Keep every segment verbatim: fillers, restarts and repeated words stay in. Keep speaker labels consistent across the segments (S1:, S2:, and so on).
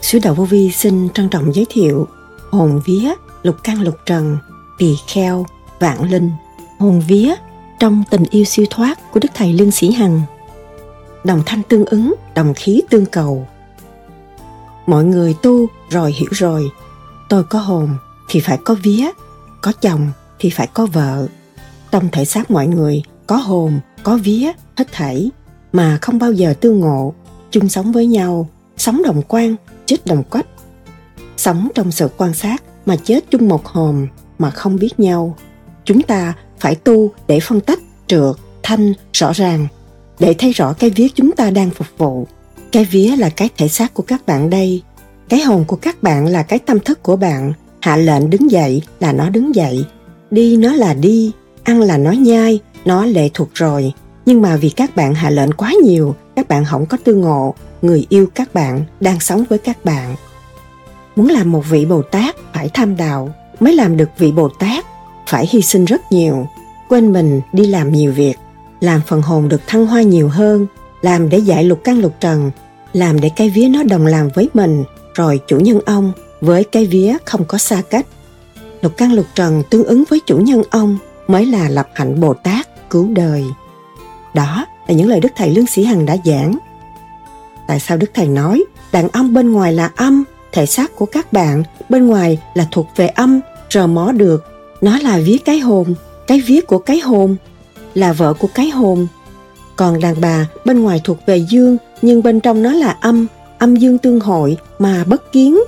S1: Sứ Đạo Vô Vi xin trân trọng giới thiệu hồn vía, lục căn lục trần, tỳ kheo, vạn linh. Hồn vía trong tình yêu siêu thoát của Đức Thầy Lương Sĩ Hằng. Đồng thanh tương ứng, đồng khí tương cầu. Mọi người tu rồi hiểu rồi. Tôi có hồn thì phải có vía, có chồng thì phải có vợ. Trong thể xác mọi người có hồn, có vía, hết thảy, mà không bao giờ tương ngộ, chung sống với nhau, sống đồng quan, chết đồng quách. Sống trong sự quan sát mà chết chung một hồn mà không biết nhau. Chúng ta phải tu để phân tách, trượt, thanh, rõ ràng, để thấy rõ cái vía chúng ta đang phục vụ. Cái vía là cái thể xác của các bạn đây. Cái hồn của các bạn là cái tâm thức của bạn. Hạ lệnh đứng dậy là nó đứng dậy. Đi nó là đi. Ăn là nó nhai. Nó lệ thuộc rồi. Nhưng mà vì các bạn hạ lệnh quá nhiều, các bạn không có tương ngộ. Người yêu các bạn đang sống với các bạn. Muốn làm một vị Bồ Tát phải tham đạo. Mới làm được vị Bồ Tát phải hy sinh rất nhiều. Quên mình đi làm nhiều việc. Làm phần hồn được thăng hoa nhiều hơn. Làm để dạy lục căn lục trần. Làm để cái vía nó đồng làm với mình. Rồi chủ nhân ông với cái vía không có xa cách. Lục căn lục trần tương ứng với chủ nhân ông mới là lập hạnh Bồ Tát cứu đời. Đó là những lời Đức Thầy Lương Sĩ Hằng đã giảng. Tại sao Đức Thầy nói đàn ông bên ngoài là âm, thể xác của các bạn bên ngoài là thuộc về âm, rờ mó được. Nó là vía cái hồn, cái vía của cái hồn, là vợ của cái hồn. Còn đàn bà bên ngoài thuộc về dương, nhưng bên trong nó là âm, âm dương tương hội mà bất kiến.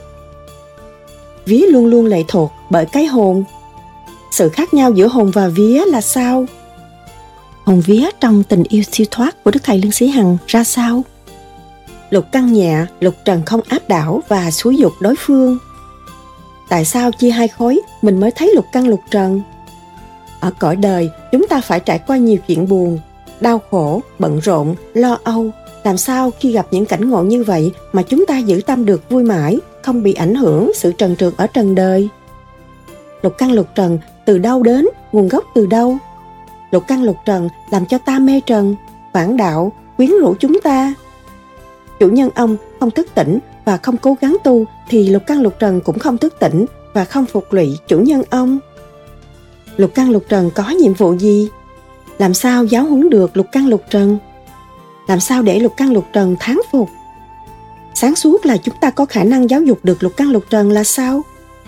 S1: Vía luôn luôn lệ thuộc bởi cái hồn. Sự khác nhau giữa hồn và vía là sao? Hồn vía trong tình yêu siêu thoát của Đức Thầy Lương Sĩ Hằng ra sao? Lục căn nhẹ, lục trần không áp đảo và xúi dục đối phương. Tại sao chia hai khối mình mới thấy lục căn lục trần? Ở cõi đời chúng ta phải trải qua nhiều chuyện buồn, đau khổ, bận rộn, lo âu. Làm sao khi gặp những cảnh ngộ như vậy mà chúng ta giữ tâm được vui mãi, không bị ảnh hưởng sự trần trượt ở trần đời? Lục căn lục trần từ đâu đến, nguồn gốc từ đâu? Lục căn lục trần làm cho ta mê trần, phản đạo, quyến rũ chúng ta. Chủ nhân ông không thức tỉnh và không cố gắng tu thì lục căn lục trần cũng không thức tỉnh và không phục lụy chủ nhân ông. Lục căn lục trần có nhiệm vụ gì? Làm sao giáo huấn được lục căn lục trần? Làm sao để lục căn lục trần thán phục? Sáng suốt là chúng ta có khả năng giáo dục được lục căn lục trần là sao?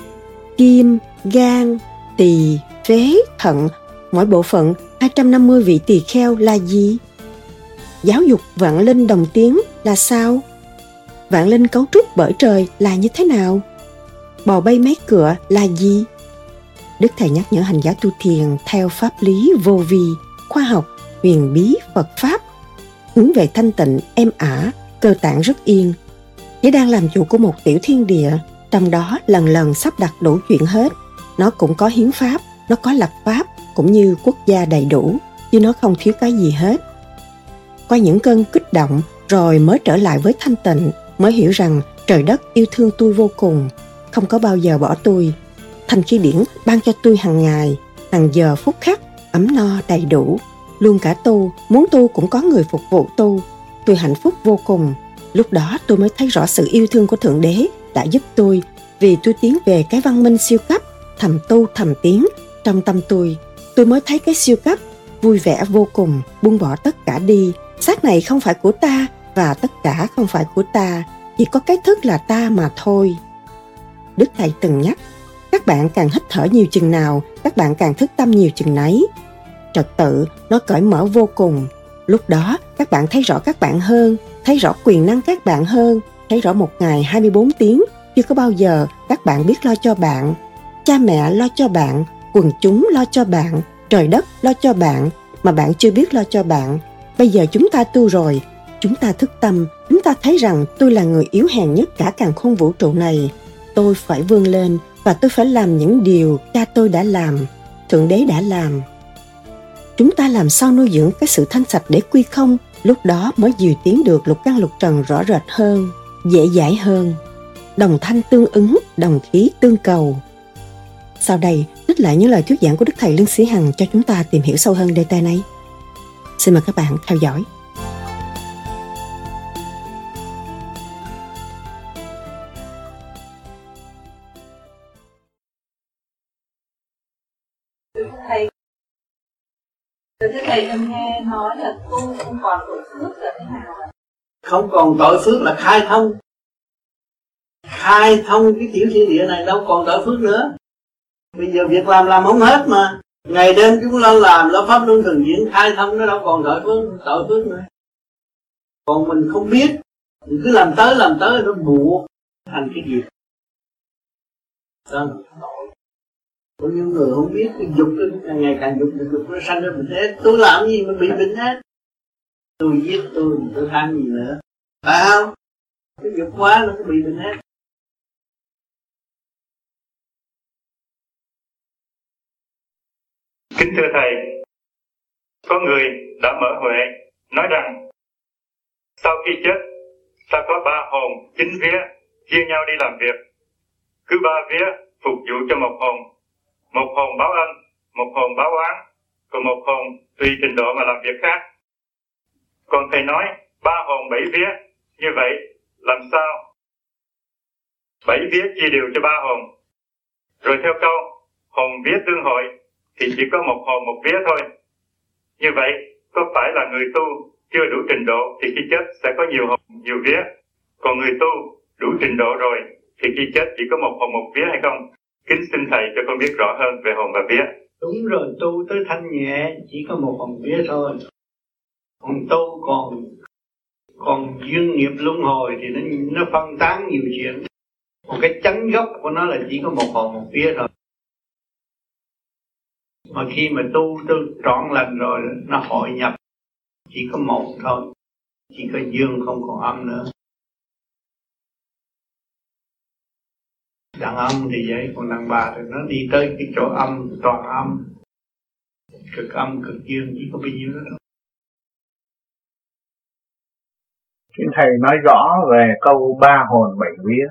S1: Kim, gan, tỳ, phế, thận, mỗi bộ phận hai trăm năm mươi vị tỳ kheo là gì? Giáo dục vạn linh đồng tiếng là sao? Vạn linh cấu trúc bởi trời là như thế nào? Bò bay mấy cửa là gì? Đức Thầy nhắc nhở hành giả tu thiền theo pháp lý vô vi, khoa học, huyền bí Phật Pháp, hướng về thanh tịnh, êm ả, cơ tạng rất yên. Chỉ đang làm chủ của một tiểu thiên địa, trong đó lần lần sắp đặt đủ chuyện hết. Nó cũng có hiến pháp, nó có lập pháp, cũng như quốc gia đầy đủ, chứ nó không thiếu cái gì hết. Qua những cơn kích động, rồi mới trở lại với thanh tịnh, mới hiểu rằng trời đất yêu thương tôi vô cùng, không có bao giờ bỏ tôi. Thanh khí điển ban cho tôi hàng ngày, hàng giờ phút khắc, ấm no đầy đủ. Luôn cả tu, muốn tu cũng có người phục vụ tu. Tôi hạnh phúc vô cùng. Lúc đó tôi mới thấy rõ sự yêu thương của Thượng Đế đã giúp tôi, vì tôi tiến về cái văn minh siêu cấp, thầm tu thầm tiến. Trong tâm tôi, tôi mới thấy cái siêu cấp, vui vẻ vô cùng, buông bỏ tất cả đi. Xác này không phải của ta và tất cả không phải của ta, chỉ có cái thức là ta mà thôi. Đức Thầy từng nhắc, các bạn càng hít thở nhiều chừng nào, các bạn càng thức tâm nhiều chừng nấy. Trật tự nó cởi mở vô cùng. Lúc đó các bạn thấy rõ các bạn hơn, thấy rõ quyền năng các bạn hơn, thấy rõ một ngày hai mươi bốn tiếng, chưa có bao giờ các bạn biết lo cho bạn. Cha mẹ lo cho bạn, quần chúng lo cho bạn, trời đất lo cho bạn, mà bạn chưa biết lo cho bạn. Bây giờ chúng ta tu rồi, chúng ta thức tâm, chúng ta thấy rằng tôi là người yếu hèn nhất cả càn khôn vũ trụ này. Tôi phải vươn lên và tôi phải làm những điều cha tôi đã làm, Thượng Đế đã làm. Chúng ta làm sao nuôi dưỡng cái sự thanh sạch để quy không, lúc đó mới dìu tiến được lục căn lục trần rõ rệt hơn, dễ dãi hơn. Đồng thanh tương ứng, đồng khí tương cầu. Sau đây, trích lại những lời thuyết giảng của Đức Thầy Lương Sĩ Hằng cho chúng ta tìm hiểu sâu hơn đề tài này. Xin mời các bạn theo dõi.
S2: thưa thầy, em nghe nói là tu không còn tội phước là thế nào ạ?
S3: Không còn tội phước là khai thông. Khai thông cái tiểu thiên địa này đâu còn tội phước nữa. Bây giờ việc làm làm không hết mà. Ngày đêm chúng lo làm, lo pháp luân thường diễn, khai thông nó đâu còn tội phước, tội phước nữa. Còn mình không biết, mình cứ làm tới làm tới nó buộc thành cái gì đó. Có những người không biết cái dục càng ngày càng dục, dục nó sanh ra bệnh hết. Tôi làm gì mà bị bệnh hết? Tôi giết tôi, tôi tham gì nữa? Phải không? Cái dục quá nó có bị bệnh hết.
S4: Kính thưa Thầy, có người đã mở huệ nói rằng sau khi chết ta có ba hồn chín vía chia nhau đi làm việc, cứ ba vía phục vụ cho một hồn, một hồn báo ân, một hồn báo oán, còn một hồn tùy trình độ mà làm việc khác. Còn Thầy nói ba hồn bảy vía, như vậy làm sao bảy vía chia đều cho ba hồn? Rồi theo câu hồn vía tương hội thì chỉ có một hồn một vía thôi. Như vậy có phải là người tu chưa đủ trình độ thì khi chết sẽ có nhiều hồn nhiều vía, còn người tu đủ trình độ rồi thì khi chết chỉ có một hồn một vía hay không? Kính xin Thầy cho con biết rõ hơn về hồn và vía.
S5: Đúng rồi, tu tới thanh nhẹ chỉ có một hồn vía thôi. Còn tu còn còn duyên nghiệp luân hồi thì nó nó phân tán nhiều chuyện. Còn cái chánh gốc của nó là chỉ có một hồn một vía thôi. Mà khi mà tu tu trọn lành rồi nó hội nhập chỉ có một thôi, chỉ có dương không còn âm nữa. Đàn ông thì vậy, còn đàn bà thì nó đi tới cái chỗ âm, toàn âm, cực âm, cực dương, chỉ có bao nhiêu đó thôi.
S6: Xin Thầy nói rõ về câu ba hồn bảy vía.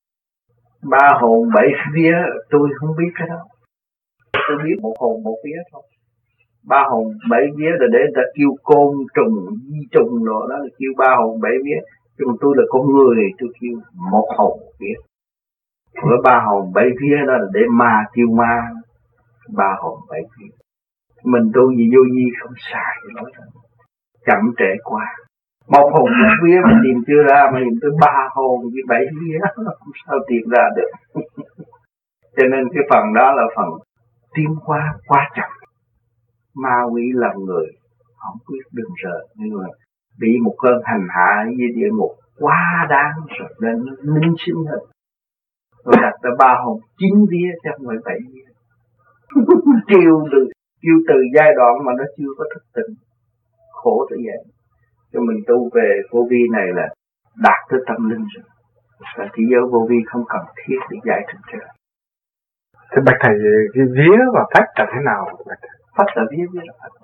S6: Ba hồn bảy vía tôi không biết cái đó. Tôi biết một hồn một vía thôi. Ba hồn bảy vía là để người ta kêu côn trùng, di trùng rồi đó là kêu ba hồn bảy vía. Nhưng tôi là con người, tôi kêu một hồn một vía. Với ba hồn bảy vía đó là để ma kêu ma. Ba hồn bảy vía. Mình tu gì vô vi không xài cái nói thôi. Chậm trễ quá. Một hồn một vía mà tìm chưa ra, mà tìm tới ba hồn với bảy vía không sao tìm ra được. Cho nên cái phần đó là phần tiến hóa quá chậm. Ma quỷ làm người không biết đừng sợ, nhưng mà bị một cơn hành hạ như địa ngục quá đáng rồi nên nó linh sinh hết. Rồi đặt ra ba hồn chín vía chứ không phải bảy vía. Kêu từ kêu từ giai đoạn mà nó chưa có thức tỉnh, khổ tới vậy. Cho mình tu về vô vi này là đạt tới tâm linh rồi. Và thế giới vô vi không cần thiết để giải thích cho.
S7: Thế bạch Thầy, cái vía và phách là thế nào?
S6: Phách là vía, vía là phách.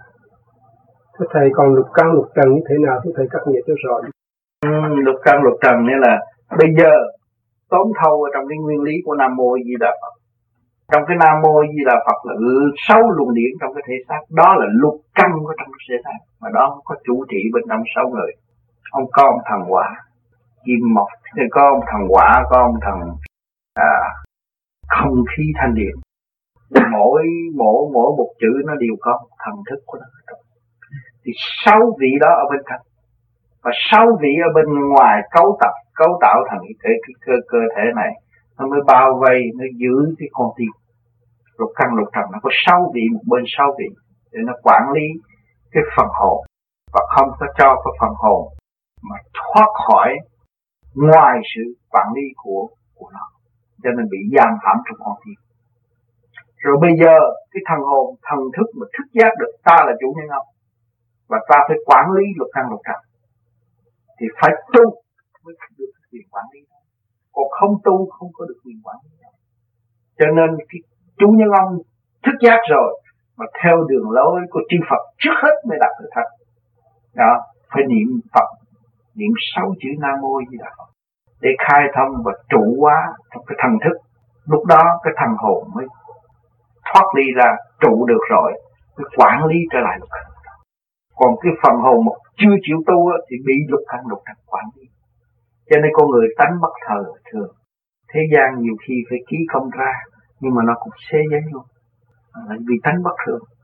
S7: Thế Thầy còn lục căn lục trần như thế nào? Thế Thầy cắt nghĩa cho rõ.
S6: Ừ, lục căn lục trần nghĩa là bây giờ tóm thâu ở trong cái nguyên lý của Nam Mô Di Đà Phật. Trong cái Nam Mô Di Đà Phật là sáu luồng điển trong cái thể xác. Đó là lục căn của trong cái thể xác. Mà đó không có chủ trị bên trong sáu người. Ông có ông thần hỏa, kim mộc, có ông thần hỏa, có ông thần à, không khí thanh điện. Mỗi mỗi mỗi một chữ nó đều có một thần thức của nó. Thì sáu vị đó ở bên trong. Và sáu vị ở bên ngoài cấu tập, cấu tạo thành cái, cái, cái cơ, cơ thể này. Nó mới bao vây, nó giữ cái con tim. Lục căn lục trần nó có sáu vị, một bên sáu vị. Để nó quản lý cái phần hồn. Và không có cho cái phần hồn mà thoát khỏi ngoài sự quản lý của, của nó. Cho nên bị giam hãm trong con tim. Rồi bây giờ cái thần hồn, thần thức mà thức giác được ta là chủ nhân ông. Và ta phải quản lý lục căn lục trần. Thì phải tu mới được quyền quản lý. Còn không tu không có được quyền quản lý. Cho nên cái chủ nhân ông thức giác rồi mà theo đường lối của chư Phật trước hết mới đạt được thật. Đó, phải niệm Phật, niệm sáu chữ Nam Mô Di Đà Phật để khai thông và trụ hóa trong cái thần thức. Lúc đó cái thần hồn mới thoát ly ra, trụ được rồi mới quản lý trở lại lục căn. Còn cái phần hồn mà chưa chịu tu thì bị lục căn lục trần quản lý. Cho nên con người tánh bất thờ thường. Thế gian nhiều khi phải ký công ra, nhưng mà nó cũng xé giấy luôn. Là vì tánh bất thường.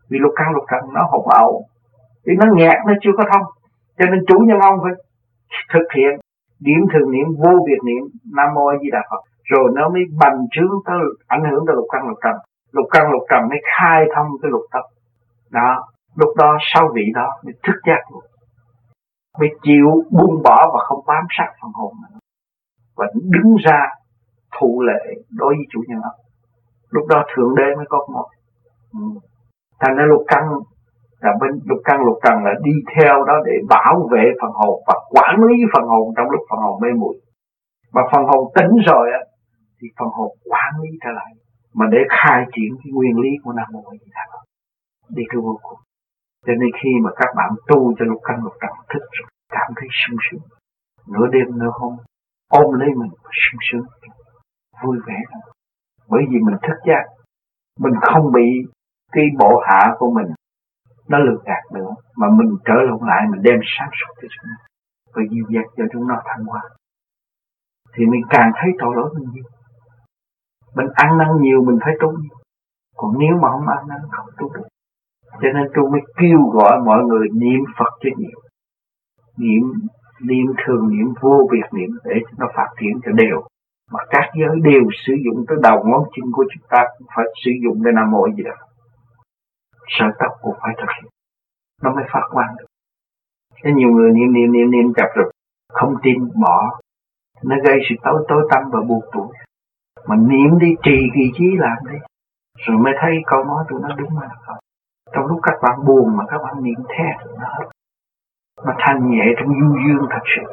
S6: Vì lục căn lục trần nó hỗn ẩu, vì nó nghẹt, nó chưa có thông. Cho nên chủ nhân ông phải thực hiện điểm thường niệm, vô biệt niệm Nam Mô A Di Đà Phật, rồi nó mới bành trướng tới, ảnh hưởng tới lục căn lục trần. Lục căn lục trần mới khai thông cái lục tâm. Đó, lúc đó sáu vị đó mới thức giác luôn, mới chịu buông bỏ và không bám sát phần hồn nữa, và đứng ra thụ lệ đối với chủ nhân ông. Lúc đó thượng đế mới có một. Ừ. Thành ra lục căn là bên lục căn lục trần là đi theo đó để bảo vệ phần hồn và quản lý phần hồn trong lúc phần hồn mê muội. Mà phần hồn tỉnh rồi á thì phần hồn quản lý trở lại, mà để khai triển cái nguyên lý của Nam Mô A Di Đà Phật đi cái vô cùng. Cho nên khi mà các bạn tu cho lục căn lục trần thức rồi, cảm thấy sung sướng, nửa đêm nửa hôm ôm lấy mình sung sướng, vui vẻ. Bởi vì mình thức giác, mình không bị cái bộ hạ của mình nó lừa gạt nữa, mà mình trở lộn lại, mình đem sáng suốt cho chúng nó và dìu dắt cho chúng nó thăng hoa, thì mình càng thấy tội lỗi mình nhiều. Mình ăn năn nhiều mình phải tu nhiều, còn nếu mà không ăn năn không tu được. Cho nên tôi mới kêu gọi mọi người niệm Phật cho nhiều, niệm niệm thường niệm vô biệt niệm để cho nó phát triển cho đều. Mà các giới đều sử dụng tới đầu ngón chân của chúng ta cũng phải sử dụng để Nam Mô A Di Đà Phật. Sợi tóc cũng phải thực hiện, nó mới phát quang được. Thế nhiều người niệm niệm niệm niệm chập rồi không tin bỏ, nó gây sự tối tối tăm và buồn tuổi. Mà niệm đi, trì kỳ chí làm đi, rồi mới thấy câu nói tụi nó đúng là không. Trong lúc các bạn buồn mà các bạn niệm theo tụi nó hết, nó thanh nhẹ trong du dương thật sự.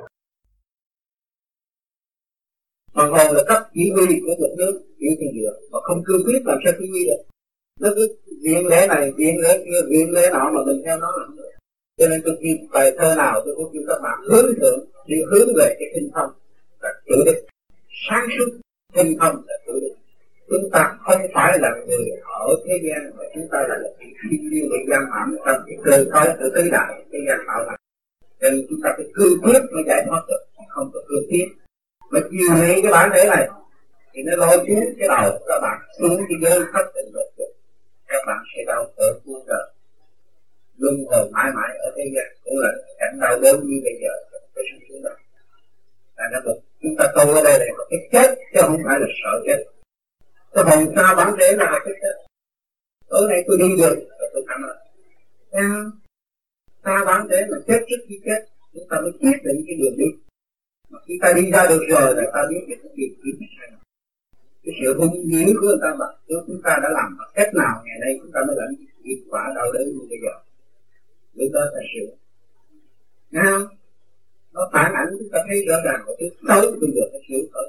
S8: Phần hồn là cấp chỉ huy của một nước, chỉ huy dựa, mà không cương quyết làm sao chỉ huy được. Nó cứ viện lễ này, viện lễ kia, viện lễ nọ mà mình theo nó làm được. Cho nên tôi kêu bài thơ nào tôi cũng kêu các bạn hướng thượng, đi hướng về cái tinh thông là tự đức. Sáng suốt tinh thông là tự đức. Chúng ta không phải là người ở thế gian, mà chúng ta là một thiên liêng bị giam hãm trong cái cơ cấu của tứ đại cái gian tạo này. Cho nên chúng ta phải cương quyết mới giải thoát được, không có cương quyết. Mà chiều nay cái bản thể này thì nó lôi xuống cái đầu các bạn xuống cái giới thất tình luật được, các bạn sẽ đau khổ vô đời, luân hồi mãi mãi ở thế gian, cũng là cảnh đau đớn như bây giờ cái sự xuống đó. Là nó được chúng ta tu ở đây là một cái chết chứ không phải là sợ chết. Cái hồn xa bản thể là một cái chết. Tối nay tôi đi được và tôi cảm ơn. Xa bản thể mà chết trước khi chết, chúng ta mới quyết định cái đường đi. Mà khi ta đi ra được rồi là ta biết cái việc gì sai. Cái sự hung dữ của người ta mà chúng ta đã làm bằng cách nào ngày nay chúng ta mới lãnh kết quả đau đớn như bây giờ. Lúc đó ta sửa. Nghe không? Nó phản ảnh chúng ta thấy rõ ràng một thứ xấu bây giờ ta sửa thôi.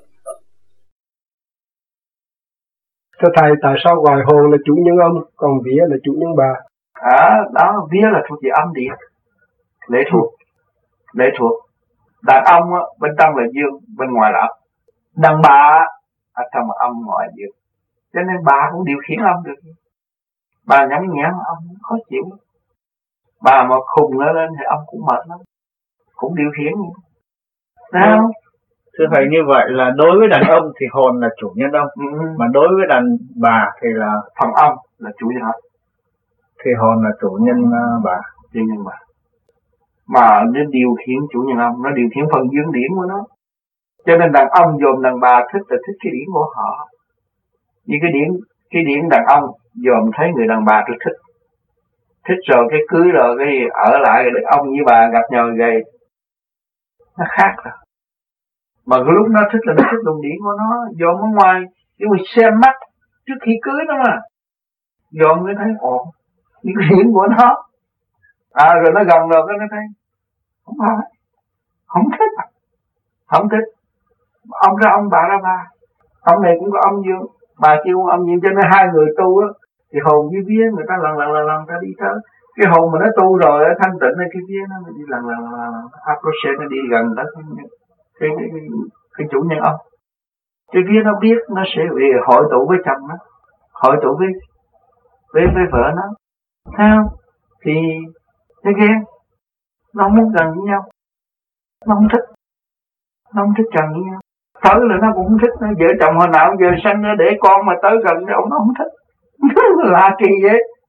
S7: Thưa Thầy, tại sao gọi hồn là chủ nhân âm, còn vía là chủ nhân bà?
S6: À, đó, vía là thuộc về âm điện, lệ thuộc, lệ thuộc. Đàn ông á, bên trong là dương, bên ngoài là âm. Đàn bà ở trong là âm, ngoài dương. Cho nên bà cũng điều khiển âm được. Bà nhõng nhẽo âm cũng khó chịu. Bà mà khùng nó lên thì âm cũng mệt lắm, cũng điều khiển. Đấy không?
S9: Thưa Thầy, như vậy là đối với đàn ông thì hồn là chủ nhân âm,
S6: ừ.
S9: mà đối với đàn bà thì là
S6: phần âm là chủ nhân âm,
S9: thì hồn là chủ nhân uh, bà.
S6: Chủ nhân bà. Mà nó điều khiển chủ nhân âm, nó điều khiển phần dương điển của nó. Cho nên đàn ông dòm đàn bà thích là thích cái điển của họ. Như cái điển, cái điển đàn ông dòm thấy người đàn bà tôi thích. Thích rồi cái cưới rồi cái ở lại rồi ông với bà gặp nhau gầy. Nó khác rồi. Mà cái lúc nó thích là nó thích luồng điển của nó, dòm ở ngoài, nhưng mà xem mắt trước khi cưới nó mà. Dòm mới thấy ổn, những cái điển của nó. À rồi nó gần rồi cái nó thấy không phải, không thích, không thích. Ông ra ông, bà ra bà. Ông này cũng có âm dương, bà kia cũng âm dương, cho nên hai người tu á thì hồn với vía người ta lần lần lần lần ta đi tới. Cái hồn mà nó tu rồi thanh tịnh này, cái vía nó đi lần lần lần lần approach, nó đi gần tới cái cái, cái, cái, cái chủ nhân âm. Cái vía nó biết nó sẽ về hội tụ với chồng nó, hội tụ với với với vợ nó, thấy không? Thì nó ghen, nó không muốn gần với nhau, nó không thích, nó không thích gần với nhau. Tới là nó cũng không thích, nó vợ chồng hồi nào giờ sanh để con mà tới gần nhau nó không thích. Lạ kỳ vậy,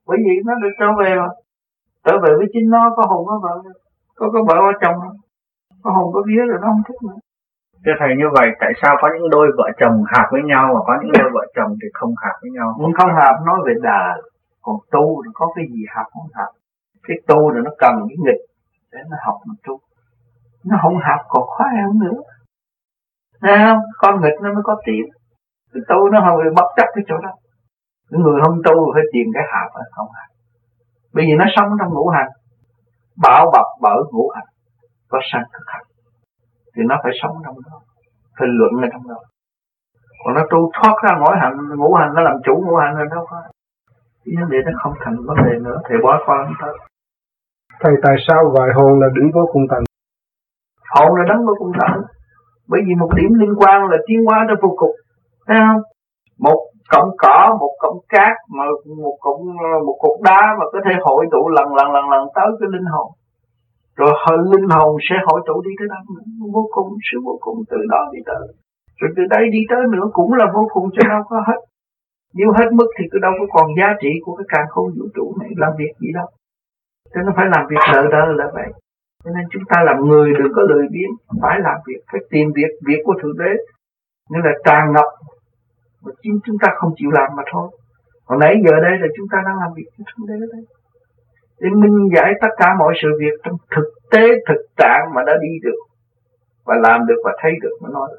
S6: Bởi vì nó được trở về mà. Trở về với chính nó, có hồn có vợ, có có vợ có chồng, có hồn có vía rồi nó không thích nữa.
S9: Thưa thầy, như vậy tại sao có những đôi vợ chồng hợp với nhau và có những đôi vợ chồng thì không hợp với nhau?
S6: Không, không hợp nói về đời, còn tu nó có cái gì hợp không hợp. Cái tu là nó cần cái nghịch để nó học một tu. Nó không hợp còn khoái hơn nữa. Thấy không? Con nghịch nó mới có tiếng. Cái tu nó không bị bất chấp cái chỗ đó. Cái người không tu phải tìm cái hợp ở không hợp. Bởi vì nó sống trong ngũ hành, bảo bọc bởi ngũ hành, có sanh thực hành, thì nó phải sống trong đó, phải luận ở trong đó. Còn nó tu thoát ra ngũ hành, ngũ hành nó làm chủ ngũ hành rồi đâu có. Vấn đề nó không thành vấn đề nữa, thầy bỏ qua không thôi.
S7: Thầy, tại sao gọi hồn là đỉnh vô cùng tận?
S6: Hồn là đấng vô cùng tận, bởi vì một điểm liên quan là tiến hóa ra vô cùng, thấy không? Một cọng cỏ, một cọng cát, mà một cọng một cục đá mà có thể hội tụ lần lần lần lần tới cái linh hồn, rồi hơi linh hồn sẽ hội tụ đi tới đâu nữa, vô cùng, sự vô cùng từ đó đi tới, rồi từ đây đi tới nữa cũng là vô cùng, chứ đâu có hết. Nếu hết mức thì cứ đâu có còn giá trị của cái càn khôn vũ trụ này làm việc gì đâu. Cho nó phải làm việc đời đời là vậy. Cho nên chúng ta làm người đừng có lười biếng, phải làm việc, phải tìm việc, việc của Thượng Đế, nên là tràn ngập, mà chính chúng ta không chịu làm mà thôi. Còn nãy giờ đây là chúng ta đang làm việc cho Thượng Đế đấy, để minh giải tất cả mọi sự việc trong thực tế, thực trạng mà đã đi được, và làm được và thấy được mà nói.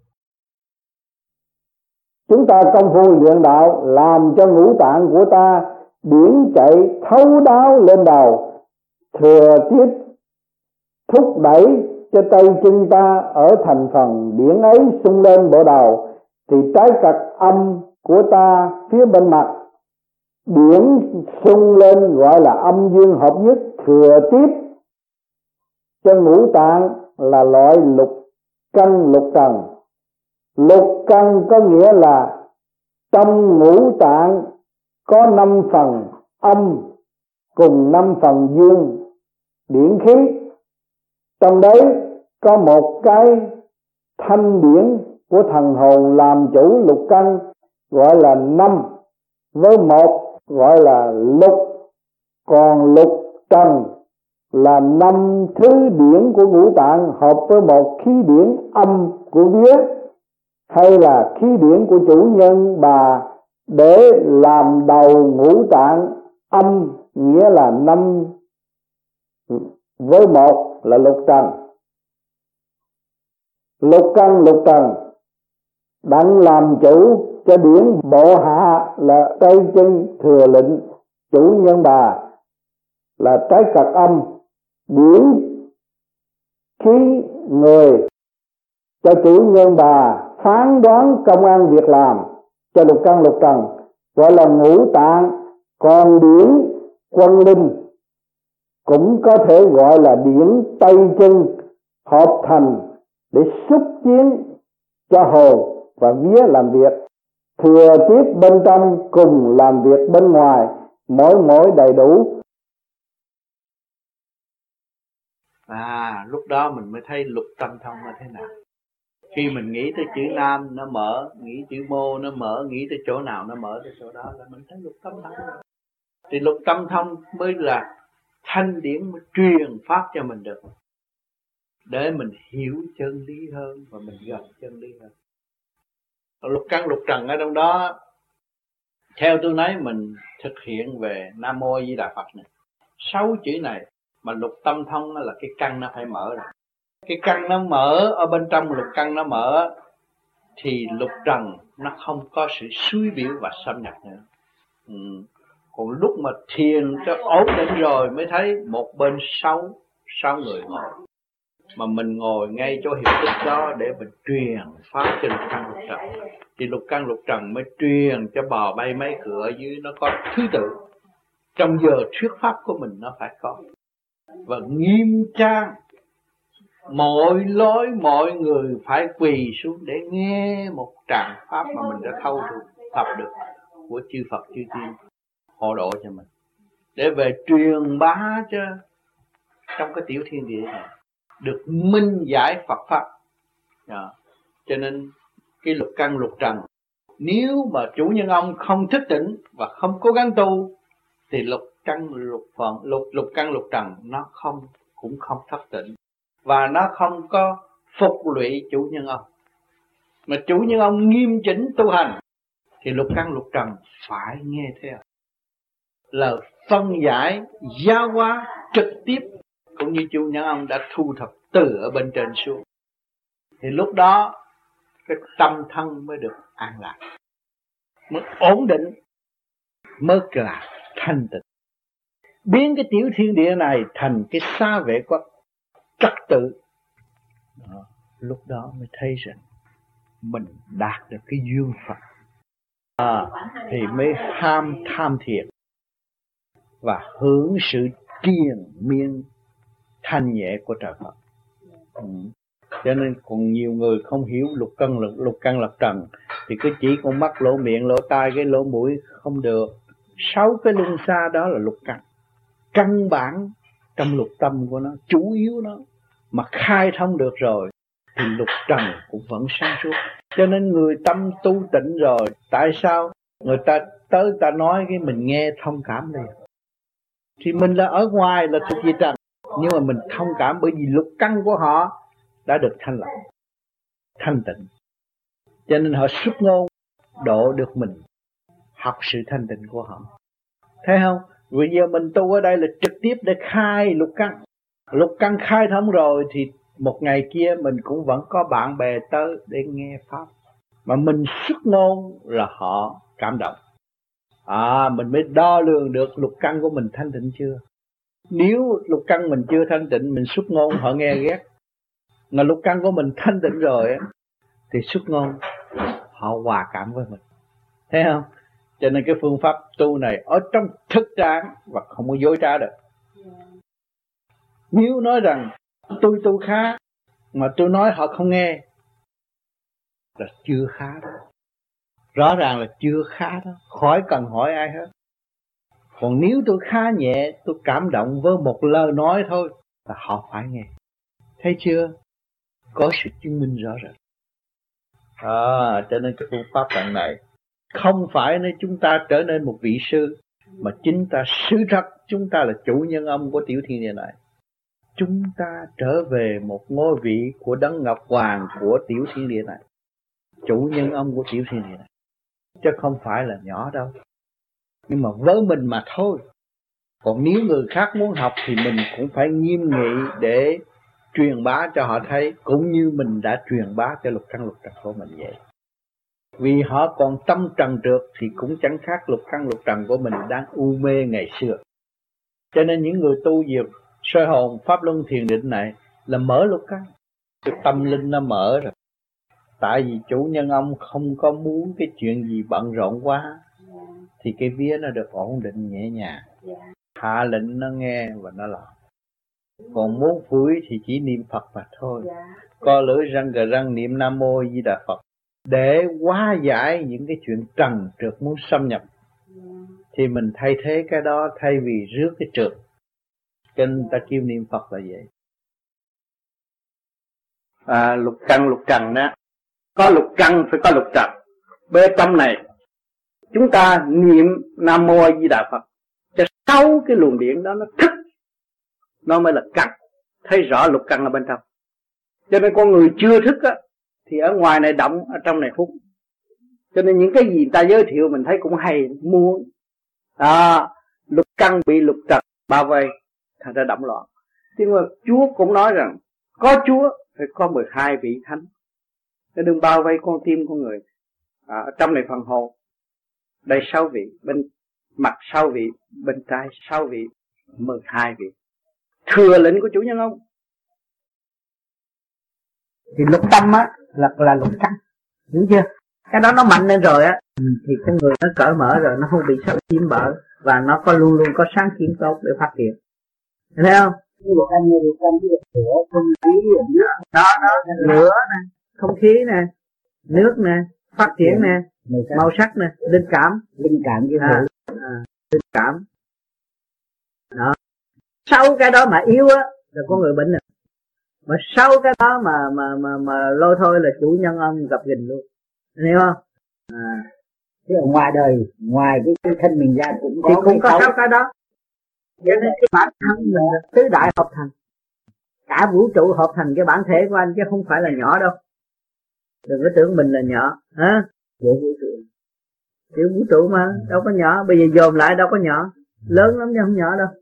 S8: Chúng ta công phu luyện đạo làm cho ngũ tạng của ta điển chạy thấu đáo lên đầu, thừa tiếp thúc đẩy cho tay chân ta ở thành phần điển ấy xung lên bộ đầu, thì trái cật âm của ta phía bên mặt điển xung lên gọi là âm dương hợp nhất, thừa tiếp cho ngũ tạng là loại lục căn lục trần. Lục căn có nghĩa là trong ngũ tạng có năm phần âm cùng năm phần dương điển khí. Trong đấy có một cái thanh điển của thần hồn làm chủ lục căn gọi là năm, với một gọi là lục, còn lục trần là năm thứ điển của ngũ tạng hợp với một khí điển âm của vía, hay là khí điển của chủ nhân bà, để làm đầu ngũ tạng âm, nghĩa là năm với một là lục trần. Lục căn lục trần đặng làm chủ cho điển bộ hạ là tay chân thừa lệnh, chủ nhân bà là trái cật âm, điển khí người cho chủ nhân bà phán đoán công ăn việc làm cho lục căn lục trần, gọi là ngũ tạng. Còn điển quân linh cũng có thể gọi là điển tay chân hợp thành để xúc tiến cho hồn và vía làm việc, thừa tiếp bên trong cùng làm việc bên ngoài, mỗi mỗi đầy đủ.
S3: À, lúc đó mình mới thấy lục tâm thông là thế nào. Khi mình nghĩ tới chữ nam nó mở, nghĩ chữ mô nó mở, nghĩ tới chỗ nào nó mở tới chỗ đó là mình thấy lục tâm thông. Thì lục tâm thông mới là thanh điển mới truyền pháp cho mình được, để mình hiểu chân lý hơn và mình gần chân lý hơn. Lục căn lục trần ở trong đó, theo tôi nói mình thực hiện về Nam Mô A Di Đà Phật này, sáu chữ này mà lục tâm thông là cái căn nó phải mở ra. Cái căn nó mở, ở bên trong lục căn nó mở, thì lục trần nó không có sự suy biểu và xâm nhập nữa. Ừ. Còn lúc mà thiền cho ổn định rồi mới thấy một bên sáu, sáu người ngồi. Mà mình ngồi ngay chỗ hiệp thức đó để mình truyền pháp cho lục căn lục trần. Thì lục căn lục trần mới truyền cho bò bay mấy cửa ở dưới nó có thứ tự. Trong giờ thuyết pháp của mình nó phải có. Và nghiêm trang, mọi lối mọi người phải quỳ xuống để nghe một tràng pháp mà mình đã thâu được, tập được của chư Phật chư Tiên hộ độ cho mình, để về truyền bá cho trong cái tiểu thiên địa này được minh giải Phật pháp. Đó. Cho nên cái lục căn lục trần, nếu mà chủ nhân ông không thức tỉnh và không cố gắng tu
S6: thì lục căn lục phận lục lục căn lục trần nó không cũng không thất tịnh, và nó không có phục lụy chủ nhân ông. Mà chủ nhân ông nghiêm chỉnh tu hành thì lục căn lục trần phải nghe theo lời phân giải giáo hóa trực tiếp, cũng như chủ nhân ông đã thu thập từ ở bên trên xuống. Thì lúc đó cái tâm thân mới được an lạc, mới ổn định, mới là thanh tịnh. Biến cái tiểu thiên địa này thành cái xa vệ quốc trật tự. Đó, lúc đó mới thấy rằng mình đạt được cái duyên Phật, à, thì mới ham tham thiền và hưởng sự triền miên thanh nhẹ của trời Phật. Ừ. Cho nên còn nhiều người không hiểu lục căn lục, lục căn lục trần thì cứ chỉ con mắt lỗ miệng lỗ tai cái lỗ mũi không được. Sáu cái luân xa đó là lục căn, căn bản trong lục tâm của nó, chủ yếu nó mà khai thông được rồi thì lục trần cũng vẫn sáng suốt. Cho nên người tâm tu tịnh rồi, tại sao người ta tới ta nói cái mình nghe thông cảm liền? Thì mình là ở ngoài là thuộc về trần, nhưng mà mình thông cảm bởi vì lục căn của họ đã được thanh lọc, thanh tịnh. Cho nên họ xuất ngôn độ được mình, học sự thanh tịnh của họ. Thấy không? Bây giờ mình tu ở đây là trực tiếp để khai lục căn. Lục căn khai thông rồi thì một ngày kia mình cũng vẫn có bạn bè tới để nghe pháp. Mà mình xuất ngôn là họ cảm động. À, mình mới đo lường được lục căn của mình thanh tịnh chưa. Nếu lục căn mình chưa thanh tịnh, mình xuất ngôn họ nghe ghét. Mà lục căn của mình thanh tịnh rồi thì xuất ngôn họ hòa cảm với mình. Thấy không? Cho nên cái phương pháp tu này ở trong thực trạng và không có dối trá được. Nếu nói rằng tôi tu khá mà tôi nói họ không nghe là chưa khá đó. Rõ ràng là chưa khá đó, khỏi cần hỏi ai hết. Còn nếu tôi khá nhẹ, tôi cảm động với một lời nói thôi là họ phải nghe. Thấy chưa? Có sự chứng minh rõ rệt. À, cho nên cái phương pháp lần này không phải nếu chúng ta trở nên một vị sư, mà chính ta sự thật chúng ta là chủ nhân ông của tiểu thiên địa này. Chúng ta trở về một ngôi vị của Đấng Ngọc Hoàng của tiểu thiên địa này, chủ nhân ông của tiểu thiên địa này, chứ không phải là nhỏ đâu. Nhưng mà với mình mà thôi. Còn nếu người khác muốn học thì mình cũng phải nghiêm nghị để truyền bá cho họ thấy, cũng như mình đã truyền bá cho lục căn lục trần của mình vậy. Vì họ còn tâm trần trượt thì cũng chẳng khác lục căn lục trần của mình đang u mê ngày xưa. Cho nên những người tu diệt soi hồn pháp luân thiền định này là mở lục căn, cái tâm linh nó mở rồi. Tại vì chủ nhân ông không có muốn cái chuyện gì bận rộn quá, thì cái vía nó được ổn định nhẹ nhàng, hạ lệnh nó nghe và nó làm. Còn muốn phủi thì chỉ niệm Phật mà thôi. Co lưỡi răng gà răng niệm Nam Mô Di Đà Phật để hóa giải những cái chuyện trần trượt muốn xâm nhập. Thì mình thay thế cái đó thay vì rước cái trượt. Cho nên ta kêu niệm Phật là vậy. À, lục căn lục trần đó, có lục căn phải có lục trần. Bên trong này chúng ta niệm Nam Mô Di Đà Phật cho sáu cái luồng điển đó nó thức, nó mới là căn, thấy rõ lục căn ở bên trong. Cho nên con người chưa thức á thì ở ngoài này động, ở trong này hút. Cho nên những cái gì người ta giới thiệu mình thấy cũng hay, muốn. À, lục căn bị lục trần bao vây, thành ra động loạn. Nhưng mà Chúa cũng nói rằng có Chúa phải có mười hai vị thánh. Nó đừng bao vây con tim con người. À, trong này phần hồn, đây sáu vị, bên mặt sáu vị, bên trái sáu vị, mười hai vị. Thừa lệnh của chủ nhân ông.
S10: Thì lục tâm á là là lục căn, hiểu chưa? Cái đó nó mạnh lên rồi á, thì con người nó cởi mở rồi, nó không bị sắp chiếm bở và nó có luôn luôn có sáng kiến tốt để phát triển. Thấy không? Lục tâm như lục tâm như lửa, không khí, nước, đó đó, lửa nè, không khí nè, nước nè, phát triển nè, màu sắc nè, linh cảm, linh cảm như à, à, linh cảm. Đó. Sau cái đó mà yếu á là con người bệnh rồi. Mà sau cái đó mà mà mà mà lôi thôi là chủ nhân ông gặp gìn luôn. Anh hiểu không? À, Chứ ở ngoài đời, ngoài cái, cái thân mình ra cũng có
S11: thì cũng có
S10: sáu
S11: cái đó. Cho nên cái bản thân mình là tứ đại hợp thành. Cả vũ trụ hợp thành cái bản thể của anh chứ không phải là nhỏ đâu. Đừng có tưởng mình là nhỏ, hả? Tiểu vũ trụ. Tiểu vũ trụ mà, đâu có nhỏ, bây giờ dồn lại đâu có nhỏ. Lớn lắm chứ không nhỏ đâu.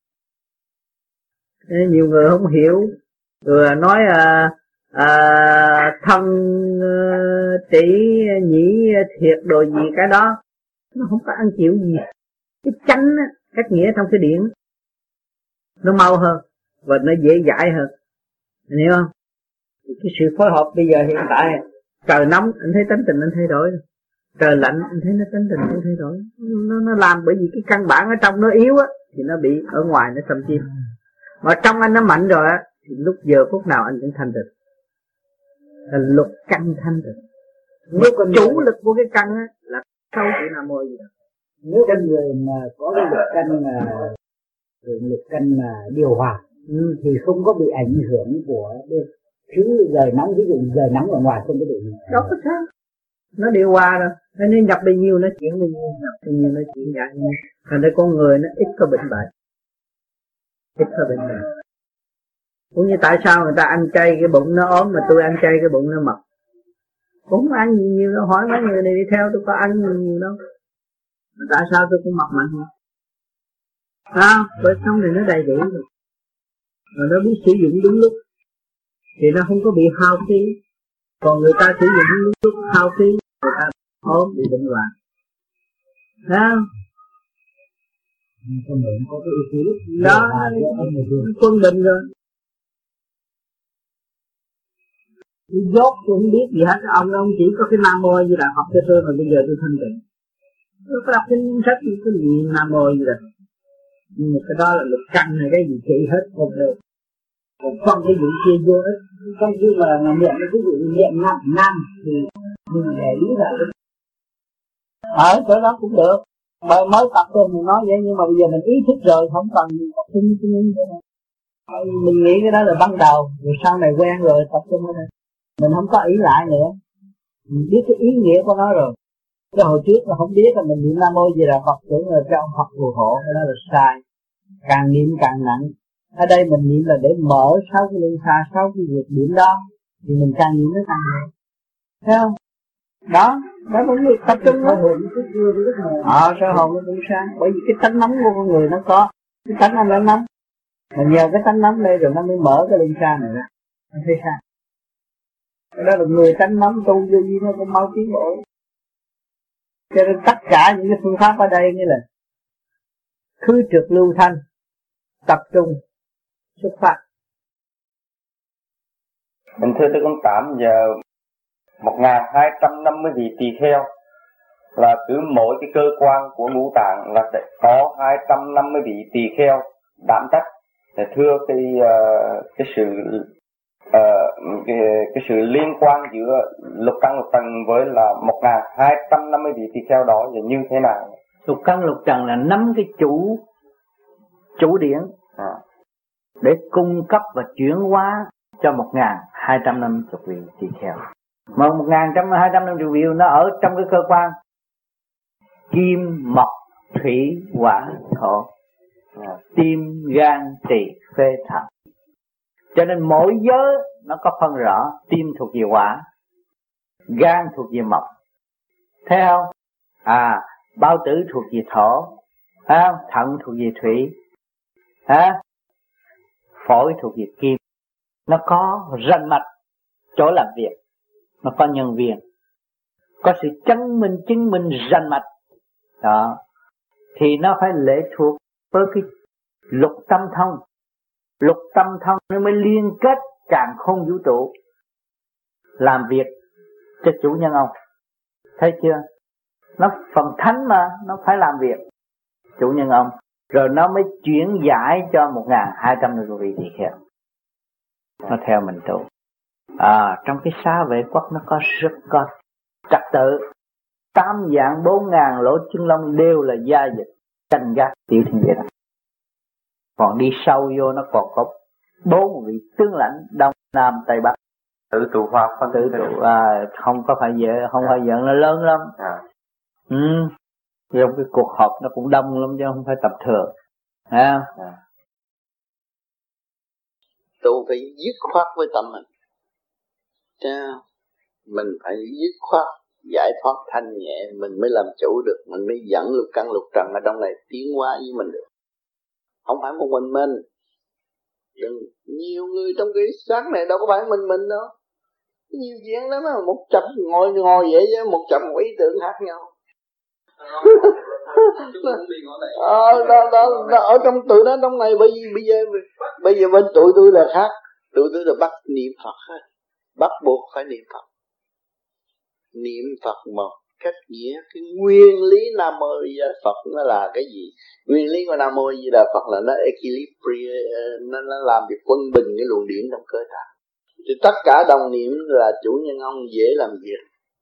S11: Nên nhiều người không hiểu, rồi nói à, à, thân tỷ nhĩ thiệt đồ gì cái đó, nó không có ăn chịu gì. Cái chánh á, cách nghĩa trong cái điển nó mau hơn và nó dễ dãi hơn, anh hiểu không? Cái sự phối hợp bây giờ hiện tại, trời nóng anh thấy tánh tình anh thay đổi, trời lạnh anh thấy nó tánh tình nó thay đổi, nó nó làm bởi vì cái căn bản ở trong nó yếu á thì nó bị ở ngoài nó xâm chiếm, mà trong anh nó mạnh rồi á thì lúc giờ phút nào anh cũng thanh tịnh, là lục căn thanh tịnh. Nếu còn chủ lực của cái căn á là sâu chữ Nam Mô gì đó.
S10: Nếu con người mà có cái lục căn mà lục căn mà điều hòa ừ, thì không có bị ảnh hưởng của thứ giờ nóng, ví dụ giờ nóng ở ngoài không có bị
S11: đâu có sao, nó điều hòa rồi, nên nhập bao nhiêu nó chuyển bao nhiêu, nhập bao nhiêu nó chuyển giảm bao nhiêu, thành ra con người nó ít có bệnh bệnh, ít có bệnh bệnh. Cũng như tại sao người ta ăn chay cái bụng nó ốm mà tôi ăn chay cái bụng nó mập, cũng không ăn nhiều nhiều đâu, hỏi mấy người này đi theo tôi có ăn nhiều nhiều đâu, mà tại sao tôi cũng mập mạnh hơn? À, bởi trong này nó đầy đủ rồi, mà nó biết sử dụng đúng lúc thì nó không có bị hao phí. Còn người ta sử dụng đúng lúc hao phí, người ta ốm bị bệnh hoạn. Thấy không?
S10: Con người có cái ý chí
S11: đó, quân bình rồi. Dốt tôi không biết gì hết, ông ông chỉ có cái Nam Mô Di Đà học cho tôi mà bây giờ tôi thanh tịnh. Tôi có đọc trên sách cái gì Nam Mô Di Đà. Nhưng mà cái đó là lục căn hay cái gì trị hết không được. Còn phân cái vụ kia vô hết.
S10: Trong khi mà niệm cái vụ niệm nam nam thì mình để ý là
S11: ở chỗ đó cũng được. Bởi mới tập tôi mình nói vậy, nhưng mà bây giờ mình ý thức rồi không cần mình tập trung cái như thế này. Mình nghĩ cái đó là ban đầu, rồi sau này quen rồi tập trung ở đây. Mình không có ý lại nữa, mình biết cái ý nghĩa của nó rồi. Cái hồi trước là không biết là mình niệm Nam Mô gì là Phật tưởng là cho ông Phật phù hộ, cái đó là sai. Càng niệm càng nặng. Ở đây mình niệm là để mở sáu cái luân xa, sáu cái việc điểm đó, thì mình càng niệm nó càng nhiều. Thấy không? Đó, đó là việc tập trung đó. Ờ, sơ hồn nó cũng sáng, bởi vì cái tánh nóng của con người nó có, cái tánh nó nóng, mà nhờ cái tánh nóng đây rồi nó mới mở cái luân xa này ra, nó thấy sao? Cái đó là người tánh nóng tu vô gì nó cũng mau tiến bộ. Cho nên tất cả những cái phương pháp ở đây như là khứ trượt lưu thanh, tập trung, xuất phát.
S12: Mình thưa tôi con Tám, giờ một nghìn hai trăm năm mươi vị tỳ kheo là cứ mỗi cái cơ quan của ngũ tạng là sẽ có hai trăm năm mươi vị tỳ kheo đảm trách. Để thưa cái uh, cái sự uh, cái, cái sự liên quan giữa lục căn lục trần với là một nghìn hai trăm năm mươi vị tỳ kheo đó là như thế nào?
S11: Lục căn lục trần là năm cái chủ chủ điển à, để cung cấp và chuyển hóa cho một nghìn hai trăm năm mươi vị tỳ kheo. Mà một nghìn hai trăm năm mươi vị nó ở trong cái cơ quan kim, mộc, thủy, hỏa, thổ, à, tim, gan, tỳ, phế, thận. Cho nên mỗi giới nó có phân rõ, tim thuộc về hỏa, gan thuộc về mộc, thấy không? À, bao tử thuộc về thổ, thấy không? Thận thuộc về thủy, à, phổi thuộc về kim. Nó có ranh mạch chỗ làm việc, nó có nhân viên, có sự chứng minh chứng minh ranh mạch đó, thì nó phải lệ thuộc với cái lục tâm thông. Lục tâm thông nó mới liên kết càn khôn vũ trụ làm việc cho chủ nhân ông. Thấy chưa? Nó phần thánh mà, nó phải làm việc chủ nhân ông, rồi nó mới chuyển giải cho một nghìn hai trăm người vị tỳ kheo. Nó theo mình tu. À, trong cái xá vệ quốc nó có rất có trật tự. Tám dạng bốn ngàn lỗ chân lông đều là gia dịch canh gác tiểu thiên địa đó. Còn đi sâu vô nó còn có bốn vị tướng lãnh đông nam tây bắc
S12: tự tụ hòa phân
S11: tự tụ, à, không có phải vậy, không phải giận, nó lớn lắm.
S12: À.
S11: Ừ. Trong cái cuộc họp nó cũng đông lắm chứ không phải tập thường. Thấy không? À.
S3: Tu phải dứt khoát với tâm mình. Chứ mình phải dứt khoát, giải thoát thanh nhẹ, mình mới làm chủ được, mình mới dẫn lục căn lục trần ở trong này tiến hóa với mình được. Không phải một mình mình. Đừng, nhiều người trong cái sáng này đâu có phải mình mình đâu. Nhiều chuyện lắm á, một trăm ngồi ngồi vậy chứ một trăm ý tưởng khác nhau. Ờ, đó, đó, đó, ở trong tụi nó trong này bây, bây giờ bây giờ bên tụi tôi là khác, tụi tôi là bắt niệm Phật hết, bắt buộc phải niệm Phật, niệm Phật một cách nghĩa cái nguyên lý Nam Mô Di Đà Phật nó là cái gì? Nguyên lý của Nam Mô Di Đà Phật là nó equilibrium, nó, nó làm việc quân bình cái luồng điển trong cơ thể. Thì tất cả đồng niệm là chủ nhân ông dễ làm việc.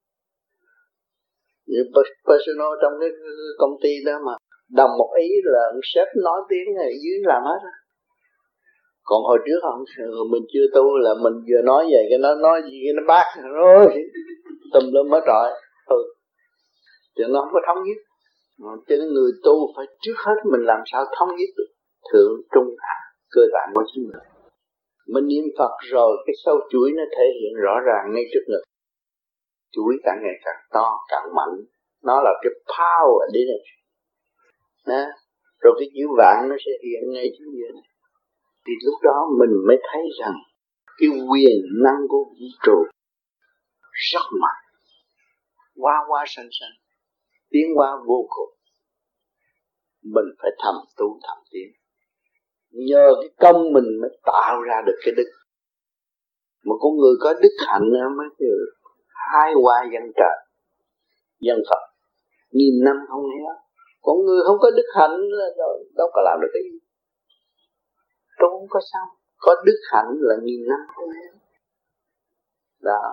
S3: Như personal trong cái công ty đó mà đồng một ý là sếp nói tiếng này dưới làm hết. Còn hồi trước không, mình chưa tu là mình vừa nói vậy cái nó nói gì cái nó bác rồi tùm lum hết rồi. Ừ. Chứ nó không có thống nhất. Cho nên người tu phải trước hết mình làm sao thống nhất được thượng trung hạ cơ bản của chính mình. Mình niệm Phật rồi cái sâu chuỗi nó thể hiện rõ ràng ngay trước ngực. Chuỗi càng ngày càng to, càng mạnh. Nó là cái power ở đây này. Đó. Rồi cái chữ vạn nó sẽ hiện ngay trước dưới này. Thì lúc đó mình mới thấy rằng cái quyền năng của vũ trụ rất mạnh. Hoa hoa xanh xanh, tiến hóa vô cùng. Mình phải thầm tu thầm tiến. Nhờ cái công mình mới tạo ra được cái đức. Một con người có đức hạnh mới được hai hoa dân trời, dân Phật. Nghìn năm không nghe. Con người không có đức hạnh là đâu có làm được cái gì. Tôi không có sao. Có đức hạnh là nghìn năm không nghe. Đó.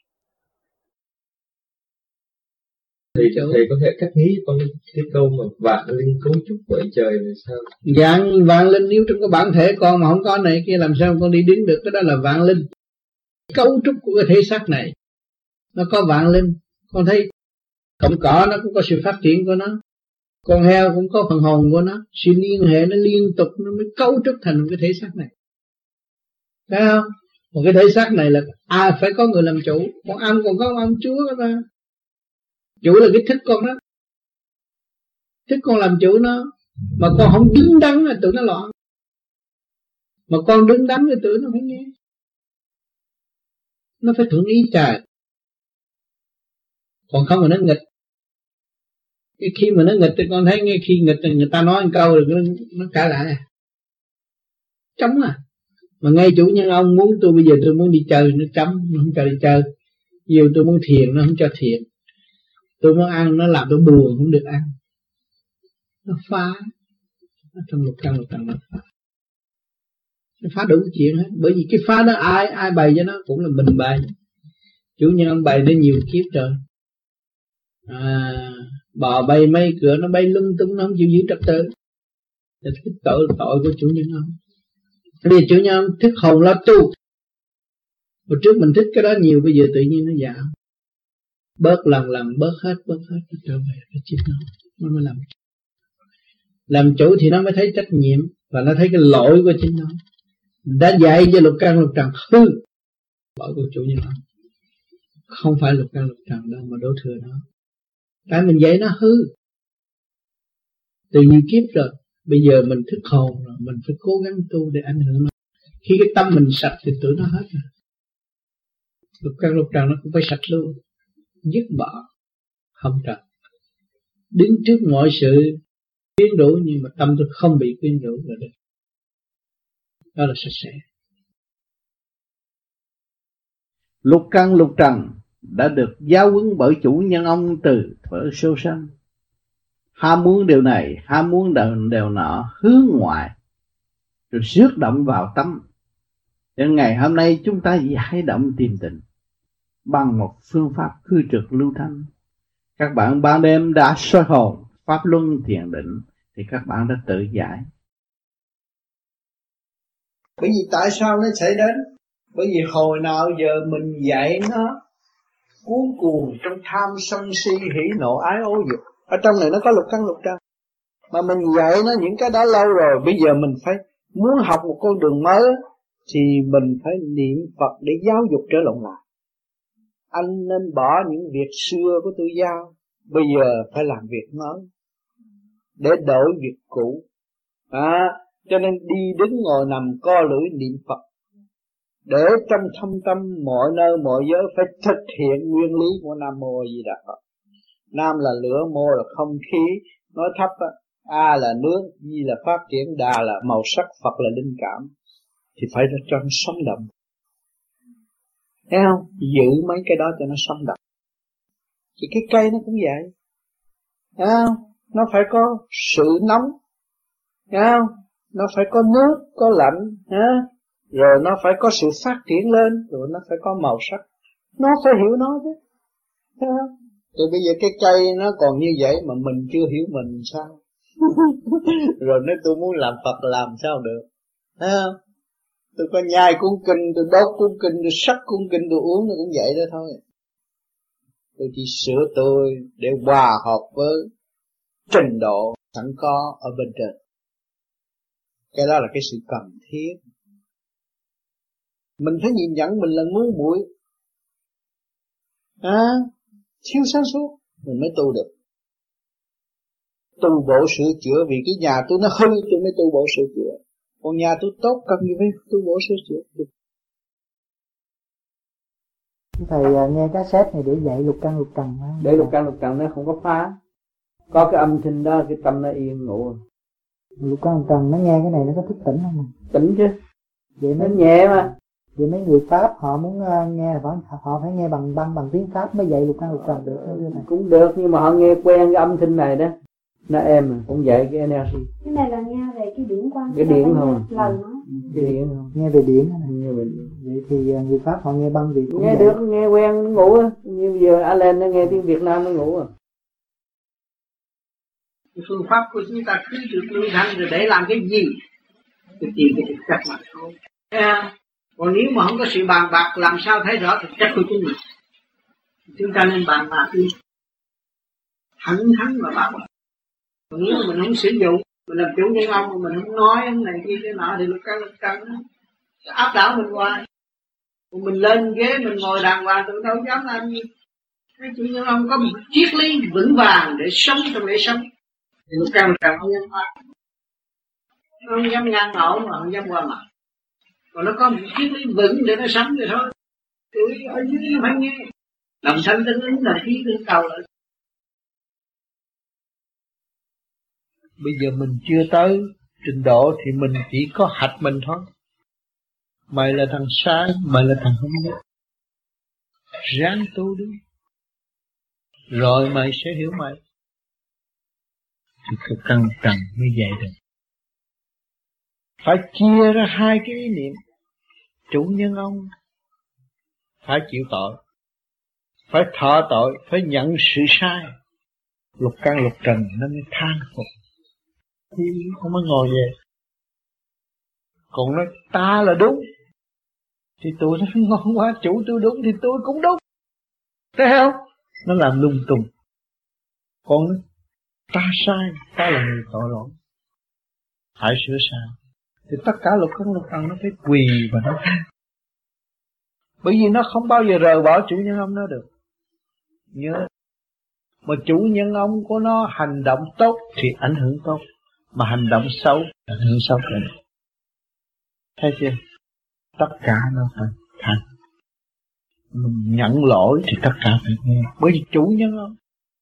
S13: Thầy, thầy có thể cắt nghĩ con cái câu mà vạn linh cấu trúc bởi trời là sao?
S5: Vạn, vạn linh nếu trong cái bản thể con mà không có này kia làm sao con đi đứng được, cái đó là vạn linh. Cấu trúc của cái thể xác này nó có vạn linh. Con thấy cọng cỏ nó cũng có sự phát triển của nó, con heo cũng có phần hồn của nó, sự liên hệ nó liên tục nó mới cấu trúc thành một cái thể xác này. Thấy không? Một cái thể xác này là à phải có người làm chủ. Con ăn còn có ông Chúa đó ta. Chủ là cái thức con đó. Thức con làm chủ nó. Mà con không đứng đắn là tụi nó loạn. Mà con đứng đắn thì tụi nó phải nghe. Nó phải thuận ý trời. Còn không mà nó nghịch. Cái khi mà nó nghịch thì con thấy nghe khi nghịch thì người ta nói một câu rồi nó, nó trả lại à. Trống à. Mà ngay chủ nhân ông muốn tôi bây giờ tôi muốn đi chơi nó trống, nó không cho đi chơi. Nhiều tôi muốn thiền nó không cho thiền. Tôi muốn ăn nó làm tôi buồn không được ăn. Nó phá. Nó trong lục căn lục trần nó phá. Nó phá đủ chuyện hết. Bởi vì cái phá đó ai ai bày cho nó cũng là mình bày. Chủ nhân ông bày nó nhiều kiếp rồi. À, bò bay mây cửa nó bay lung tung nó không chịu giữ trật tự. Cái tội tội của chủ nhân ông. Vì chủ nhân ông thức hồn lo tu. Hồi trước mình thích cái đó nhiều, bây giờ tự nhiên nó giảm. Bớt lần lần bớt hết bớt hết nó trở về cái chính nó. Nó mới làm chủ. Làm chủ thì nó mới thấy trách nhiệm và nó thấy cái lỗi của chính nó. Đã dạy cho lục căn lục trần hư lỗi của chủ nhân ông. Không phải lục căn lục trần đâu mà đổ thừa nó. Tại mình dạy nó hư từ nhiều kiếp rồi. Bây giờ mình thức hồn rồi, mình phải cố gắng tu để ảnh hưởng nó. Khi cái tâm mình sạch thì tụi nó hết rồi. Lục căn lục trần nó cũng phải sạch luôn. Dứt bỏ không trần. Đứng trước mọi sự quyến rũ nhưng mà tâm tôi không bị quyến rũ là được. Đó là sạch sẽ. Lục căn lục trần đã được giáo huấn bởi chủ nhân ông từ thuở sâu sanh. Ham muốn điều này, ham muốn điều, điều nọ, hướng ngoại, rồi rước động vào tâm. Đến ngày hôm nay chúng ta giải động tìm tình bằng một phương pháp khư trực lưu thanh. Các bạn ban đêm đã soi hồn, pháp luân thiền định thì các bạn đã tự giải. Bởi vì tại sao nó xảy đến? Bởi vì hồi nào giờ mình dạy nó cuốn cuồng trong tham sân si hỉ nộ ái ố dục. Ở trong này nó có lục căn lục trần, mà mình dạy nó những cái đó lâu rồi. Bây giờ mình phải muốn học một con đường mới thì mình phải niệm Phật để giáo dục trở lộn lại. Anh nên bỏ những việc xưa của tôi giao, bây giờ phải làm việc mới để đổi việc cũ. À, cho nên đi đứng ngồi nằm co lưỡi niệm Phật, để trong thâm tâm mọi nơi mọi giới phải thực hiện nguyên lý của Nam Mô A Di Đà Phật. Nam là lửa, mô là không khí, nói thấp á, A là nước, Di là phát triển, Đà là màu sắc, Phật là linh cảm, thì phải cho nó sống động. Thấy không? Giữ mấy cái đó cho nó sống động. Thì cái cây nó cũng vậy. Thấy không? Nó phải có sự nóng. Thấy không? Nó phải có nước, có lạnh. Ha? Rồi nó phải có sự phát triển lên, rồi nó phải có màu sắc. Nó phải hiểu nó chứ. Thấy không? Rồi bây giờ cái cây nó còn như vậy mà mình chưa hiểu mình sao? Rồi nếu tôi muốn làm Phật làm sao được? Thấy không? Tôi có nhai cuốn kinh, tôi đốt cuốn kinh, tôi sắc cuốn kinh, tôi uống nó cũng vậy đó thôi. Tôi chỉ sửa tôi để hòa hợp với trình độ sẵn có ở bên trên. Cái đó là cái sự cần thiết. Mình phải nhìn nhận mình là ngu muội, à, thiếu sáng suốt, mình mới tu được. Tu bộ sửa chữa, vì cái nhà tôi nó hư tôi mới tu bộ sửa chữa. Còn nhà tôi tốt cần gì phải tu bổ sửa chữa.
S10: Thầy nghe cassette này để dạy lục căn lục trần.
S5: Để lục căn lục trần nó không có phá. Có cái âm thanh đó, cái tâm nó yên ngủ.
S10: Lục căn lục trần nó nghe cái này nó có thức tỉnh không?
S5: Tỉnh chứ.
S10: Vậy
S5: nó nhẹ mà.
S10: Vậy mấy người Pháp họ muốn nghe phải họ phải nghe bằng băng bằng tiếng Pháp mới dạy lục căn lục trần được.
S5: Cũng được, nhưng mà họ nghe quen cái âm thanh này đó. Nó êm cũng vậy cái energy.
S14: Cái này là nghe về cái điển quang.
S5: Cái điển không?
S14: Lời nó.
S5: Cái điển không?
S10: Nghe về điển này. Nghe về điển. Vậy thì người Pháp họ nghe băng gì cũng
S5: nghe
S10: vậy.
S5: Được, nghe quen ngủ á. Như giờ Alan nó nghe tiếng Việt Nam nó ngủ à.
S3: Cái phương pháp của chúng ta cứ được lưu thanh rồi để làm cái gì? Để tìm cái thực chất mà thôi. À, còn nếu mà không có sự bàn bạc làm sao thấy rõ thực chất của chúng mình? Chúng ta nên bàn bạc đi. Thẳng thắn mà bàn bạc. Còn nếu mà mình không sử dụng, mình làm chủ nhân ông mà mình không nói ông này kia cái nọ thì lúc căn lúc căn áp đảo mình hoài. Còn mình lên ghế mình ngồi đàng hoàng tôi đâu dám làm gì. Cái chủ nhân ông có một triết lý vững vàng để sống trong lễ sống. Thì lúc căn lúc căn không dám phá. Nó không dám ngang ngõ mà không dám qua mặt. Còn nó có một triết lý vững để nó sống thì thôi. Tụi ở dưới nó phải nghe. Lòng thanh tinh ứng là khí tinh cầu lại.
S5: Bây giờ mình chưa tới trình độ thì mình chỉ có hạch mình thôi. Mày là thằng sai, mày là thằng không biết. Ráng tu đi. Rồi mày sẽ hiểu mày. Thì cái căn trần mới vậy được. Phải chia ra hai cái ý niệm. Chủ nhân ông phải chịu tội, phải thọ tội, phải nhận sự sai. Lục căn lục trần nó mới than phục. Thì không có ngồi về. Còn nói ta là đúng thì tôi nó ngon quá, chủ tôi đúng thì tôi cũng đúng. Thấy không? Nó làm lung tung. Còn nói ta sai, ta là người tội lỗi, phải sửa sai. Thì tất cả lục căn lục trần nó phải quỳ và nó than. Bởi vì nó không bao giờ rời bỏ chủ nhân ông nó được. Nhớ, mà chủ nhân ông của nó hành động tốt thì ảnh hưởng tốt, mà hành động xấu ảnh hưởng xấu nữa. Thấy chưa? Tất cả nó phải thành. Mình nhận lỗi thì tất cả phải nghe. Bởi vì chủ nhân ông.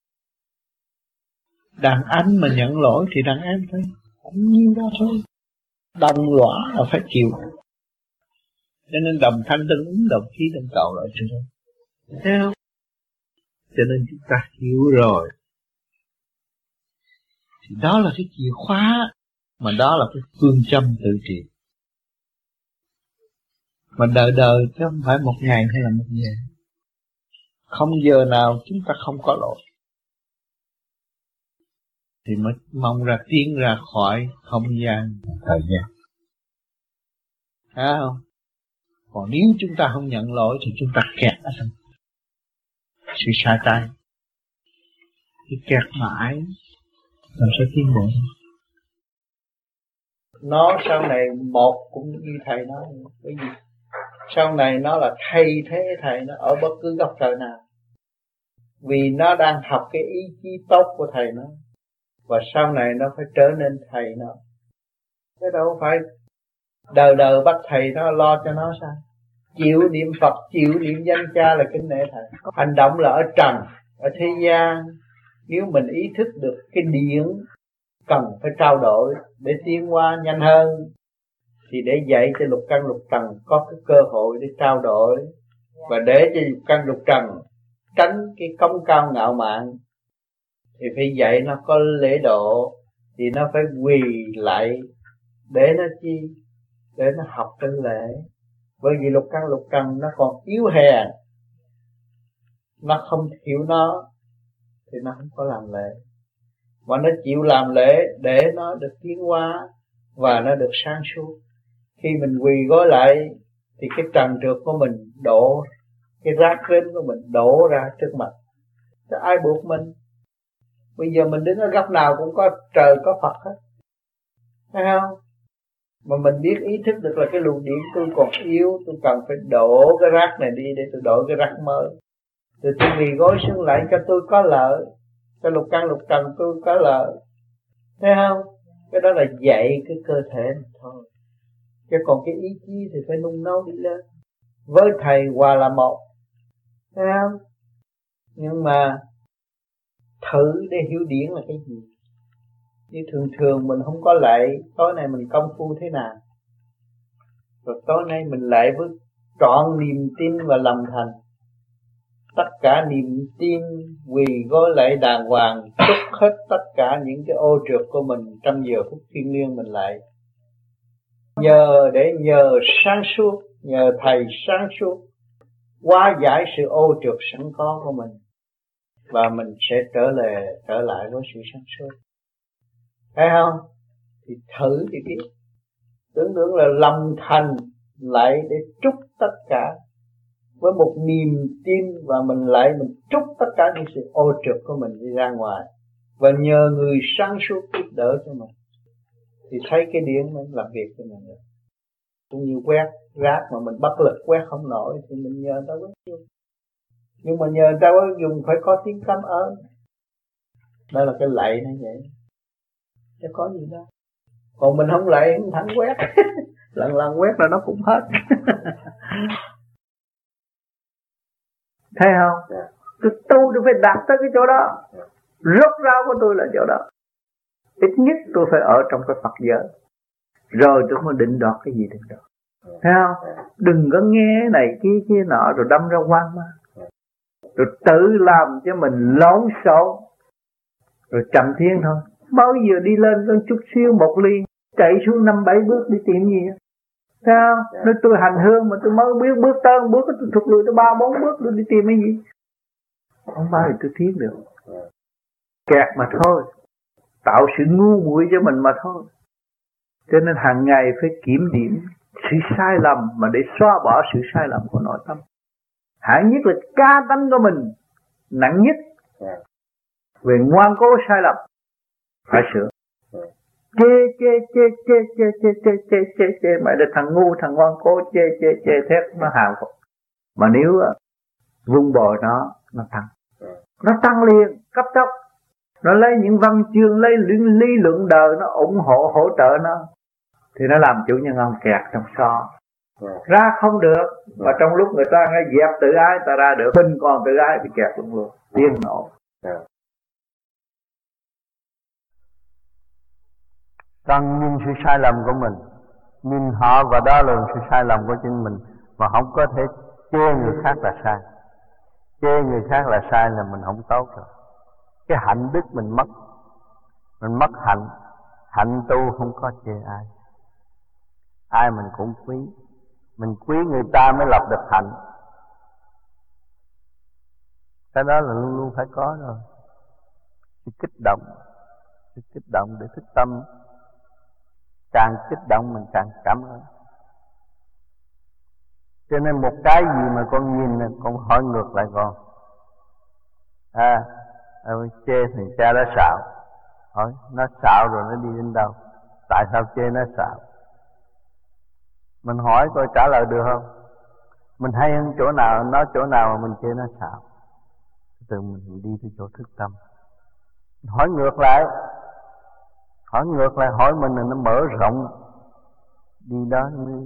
S5: Đàn anh mà nhận lỗi thì đàn em phải cũng nhiêu đó thôi. Đồng lõa là phải chịu. Cho nên đồng thanh tương ứng, đồng khí tương cầu lại cho nên. Thấy không? Cho nên chúng ta hiểu rồi. Thì đó là cái chìa khóa, mà đó là cái phương châm tự trị. Mà đời đời chứ không phải một ngày hay là một giờ. Không giờ nào chúng ta không có lỗi. Thì mới mong ra tiến ra khỏi không gian thời gian. Thấy không? Còn nếu chúng ta không nhận lỗi thì chúng ta kẹt ở trong.
S11: sự sai trái. Thì kẹt mãi làm sao tiến bộ. Nó sau này một cũng như thầy nói, bởi vì sau này nó là thay thế thầy nó ở bất cứ góc trời nào. Vì nó đang học cái ý chí tốt của thầy nó, và sau này nó phải trở nên thầy nó. Thế đâu phải đời đời bắt thầy nó lo cho nó sao? Chịu niệm Phật, chịu niệm danh cha là kính nể thầy. Hành động là ở trần, ở thế gian. Nếu mình ý thức được cái điển cần phải trao đổi để tiến hóa nhanh hơn, thì để dạy cho lục căn lục trần có cái cơ hội để trao đổi, và để cho lục căn lục trần tránh cái cống cao ngạo mạn, thì phải dạy nó có lễ độ, thì nó phải quỳ lại để nó chi, để nó học cái lễ. Bởi vì lục căn lục trần nó còn yếu hèn, nó không hiểu nó thì nó không có làm lễ, mà nó chịu làm lễ để nó được tiến hóa và nó được sáng suốt. Khi mình quỳ gối lại thì cái trần trượt của mình đổ, cái rác rến của mình đổ ra trước mặt. Chứ ai buộc mình? Bây giờ mình đứng ở góc nào cũng có trời có Phật hết, thấy không? Mà mình biết ý thức được là cái luồng điển tôi còn yếu, tôi cần phải đổ cái rác này đi để tôi đổ cái rác mới. Rồi tôi quỳ gối xuống lại cho tôi có lợi, cho lục căn lục trần tôi có lợi, thấy không? Cái đó là dạy cái cơ thể này thôi. Chứ còn cái ý chí thì phải nung nấu đi lên. Với thầy hòa là một, thấy không? Nhưng mà thử để hiểu điển là cái gì. Như thường thường mình không có lạy, tối nay mình công phu thế nào, rồi tối nay mình lạy với trọn niềm tin và lòng thành. Tất cả niềm tin quỳ gối lạy đàng hoàng, trút hết tất cả những cái ô trượt của mình trong giờ phút thiêng liêng mình lại. Nhờ để nhờ sáng suốt, nhờ thầy sáng suốt hóa giải sự ô trượt sẵn có của mình, và mình sẽ trở lại trở lại với sự sáng suốt. Thấy không? Thì thử thì biết. Tưởng tượng là lòng thành lại để trút tất cả với một niềm tin, và mình lại mình trút tất cả những sự ô trượt của mình đi ra ngoài, và nhờ người sáng suốt giúp đỡ cho mình, thì thấy cái điển mình làm việc cho mình được. Cũng như quét rác mà mình bất lực quét không nổi thì mình nhờ người ta quét dùng. Nhưng mà nhờ người ta quét dùng phải có tiếng cảm ơn. Đó là cái lạy nó vậy, chứ có gì đâu. Còn mình không lạy không thẳng quét lần lần quét là nó cũng hết. Thấy không? Yeah. Tôi tu tôi phải đạt tới cái chỗ đó. Yeah. Rốt ráo của tôi là chỗ đó. Ít nhất tôi phải ở trong cái Phật giới, rồi tôi mới định đoạt cái gì định đoạt. Yeah. Thấy không? Yeah. Đừng có nghe này kia kia nọ rồi đâm ra hoang mang. Yeah. Rồi tự làm cho mình lộn xộn, rồi chậm thiên thôi. Bao giờ đi lên con chút xíu một ly, chạy xuống năm bảy bước đi tìm gì á. Sao? Yeah. Nếu tôi hành hương mà tôi mới biết bước tới một bước, tôi thụt lùi tới ba bốn bước tôi đi tìm cái gì? Không bao giờ tôi tiến được. Yeah. Kẹt mà thôi, tạo sự ngu muội cho mình mà thôi. Cho nên hàng ngày phải kiểm điểm sự sai lầm mà để xóa bỏ sự sai lầm của nội tâm. Hạng nhất là ca tánh của mình nặng nhất. Yeah. Về ngoan cố sai lầm phải sửa. Yeah. Chê chê chê chê chê chê chê chê chê chê mày là thằng ngu thằng ngoan cố chê chê chê thét nó hào phục. Mà nếu vun bồi nó nó tăng, nó tăng liền cấp tốc, nó lấy những văn chương lấy lý luận đời nó ủng hộ hỗ trợ nó, thì nó làm chủ nhân ông kẹt trong so ra không được. Mà trong lúc người ta nghe dẹp tự ái ta ra được, mình còn tự ái bị kẹt luôn luôn tiên nổ.
S15: Cần nhìn sự sai lầm của mình, nhìn họ và đó là sự sai lầm của chính mình, mà không có thể chê người khác là sai. Chê người khác là sai là mình không tốt rồi. Cái hạnh đức mình mất, mình mất hạnh. Hạnh tu không có chê ai, ai mình cũng quý. Mình quý người ta mới lập được hạnh. Cái đó là luôn luôn phải có rồi. Sự kích động, sự kích động để thức tâm. Càng kích động mình càng cảm ơn. Cho nên một cái gì mà con nhìn con hỏi ngược lại con, À, ông chê thằng cha nó xạo. Hỏi, nó xạo rồi nó đi đến đâu? Tại sao chê nó xạo? Mình hỏi coi trả lời được không? Mình hay hơn chỗ nào, nói chỗ nào mà mình chê nó xạo. Từ mình đi tới chỗ thức tâm. Hỏi ngược lại, hỏi ngược lại, hỏi mình là nó mở rộng. Đi đó mới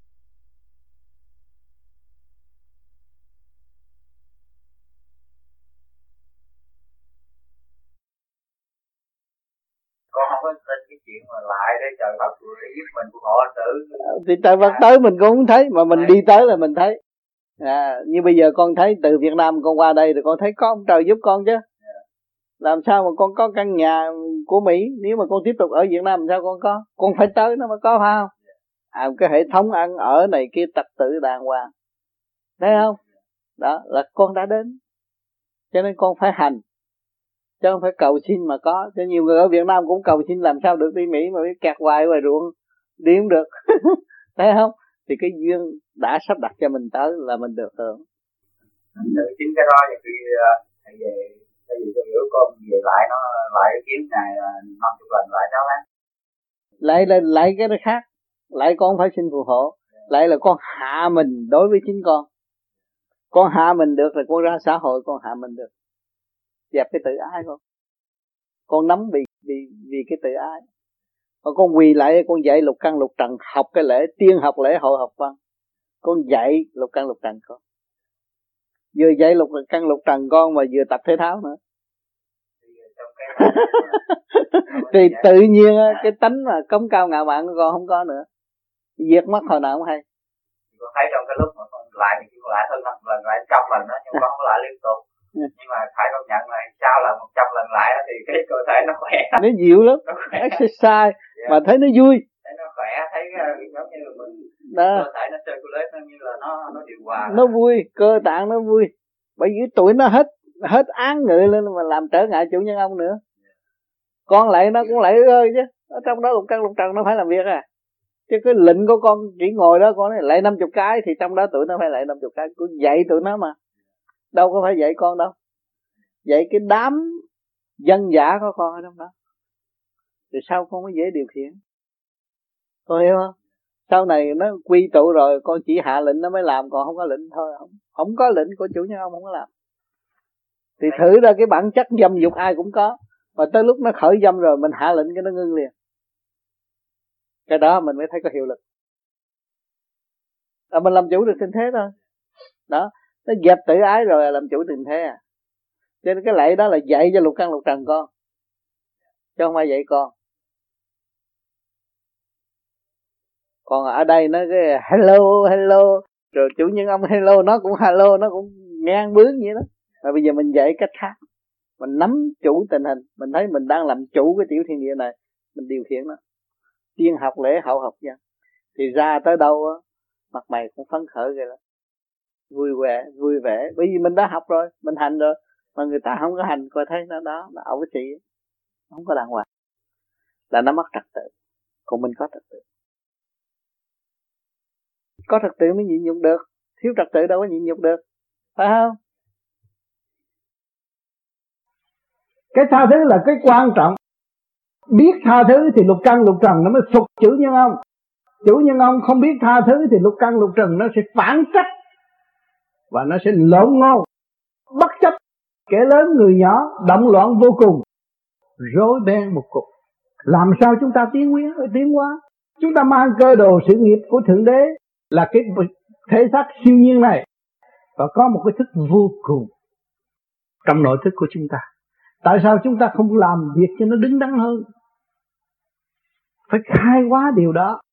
S11: con không có tin cái chuyện mà lại để trời Phật để giúp mình của họ tử.
S10: Thì trời Phật tới mình cũng không thấy, mà mình đi tới là mình thấy. À, như bây giờ con thấy từ Việt Nam con qua đây thì con thấy có ông trời giúp con chứ. Làm sao mà con có căn nhà của Mỹ, nếu mà con tiếp tục ở Việt Nam làm sao con có? Con phải tới nó mới có, phải không? À, cái hệ thống ăn ở này kia trật tự đàng hoàng, thấy không? Đó là con đã đến, cho nên con phải hành, chứ không phải cầu xin mà có. Cho nhiều người ở Việt Nam cũng cầu xin làm sao được đi Mỹ mà biết kẹt hoài ngoài ruộng đi không được. Thấy không? Thì cái duyên đã sắp đặt cho mình tới là mình được hưởng.
S11: Chính cái đó thì khi thầy về thầy về cho hiểu con về lại nó lại kiếm ngày năm chục lần lại đó đấy.
S10: Lại là lại cái đó khác. Lại con phải xin phù hộ. Lại là con hạ mình đối với chính con. Con hạ mình được là con ra xã hội con hạ mình được. Dẹp cái tự ái con. Con nắm vì vì vì cái tự ái. Còn con quỳ lại con dạy lục căn lục trần, học cái lễ tiên học lễ hội học văn. Con dạy lục căn lục trần con. Vừa dạy lục căn lục trần con mà vừa tập thể thao nữa. Thì tự nhiên cái tánh mà cống cao ngạo mạn của con không có nữa. Diệt mất hồi nào không hay.
S11: Con thấy trong cái lúc mà con lại thì con lại hơn năm lần, lại trăm lần đó, nhưng con không lại liên tục. Nhưng mà phải công nhận là sao lại một trăm lần lại thì cái cơ thể nó khỏe.
S10: Nó dịu lắm, exercise mà thấy nó vui.
S11: Thấy nó khỏe, thấy giống như là mình
S10: đó.
S11: Cơ thể nó circulate, nó như là nó nó điều hòa.
S10: Nó vui, cơ tạng nó vui. Bởi vì tuổi nó hết hết án người lên mà làm trở ngại chủ nhân ông nữa. Con lại nó cũng lại ơi chứ. Ở trong đó lục căn lục trần nó phải làm việc à. Chứ cái lệnh của con chỉ ngồi đó con nói lại năm chục cái thì trong đó tụi nó phải lại năm chục cái. Con dạy tụi nó mà. Đâu có phải dạy con đâu. Dạy cái đám dân dã của con ở trong đó. Rồi sao con mới dễ điều khiển. Con hiểu không? Sau này nó quy tụ rồi con chỉ hạ lệnh nó mới làm, còn không có lệnh thôi. Không, không có lệnh của chủ nhân ông không có làm. Thì thử ra cái bản chất dâm dục ai cũng có. Và tới lúc nó khởi dâm rồi mình hạ lệnh cái nó ngưng liền. Cái đó mình mới thấy có hiệu lực. À, mình làm chủ được tình thế thôi. Đó, nó dẹp tự ái rồi làm chủ tình thế à. Cho nên cái lạy đó là dạy cho lục căn lục trần con, chứ không ai dạy con. Còn ở đây nó cái hello hello rồi chủ nhân ông hello nó cũng hello, nó cũng ngang bướng vậy đó. Mà bây giờ mình dạy cách khác, mình nắm chủ tình hình, mình thấy mình đang làm chủ cái tiểu thiên địa này, mình điều khiển nó. Tiên học lễ hậu học nha. Thì ra tới đâu á, mặt mày cũng phấn khởi vậy đó, vui vẻ vui vẻ, bởi vì mình đã học rồi, mình hành rồi. Mà người ta không có hành, coi thấy nó đó, nó ẩu xị, không có đàng hoàng, là nó mất trật tự. Còn mình có trật tự, có trật tự mới nhịn nhục được, thiếu trật tự đâu có nhịn nhục được, phải không?
S7: Cái tha thứ là cái quan trọng. Biết tha thứ thì lục căn lục trần nó mới phục chủ nhân ông. Chủ nhân ông không biết tha thứ thì lục căn lục trần nó sẽ phản trách và nó sẽ lộn ngôn, bất chấp kẻ lớn người nhỏ, động loạn vô cùng, rối beng một cục. Làm sao chúng ta tiến hóa, tiến hóa? Chúng ta mang cơ đồ sự nghiệp của Thượng Đế là cái thể xác siêu nhiên này, và có một cái thức vô cùng trong nội thức của chúng ta. Tại sao chúng ta không làm việc cho nó đứng đắn hơn? Phải khai hóa điều đó.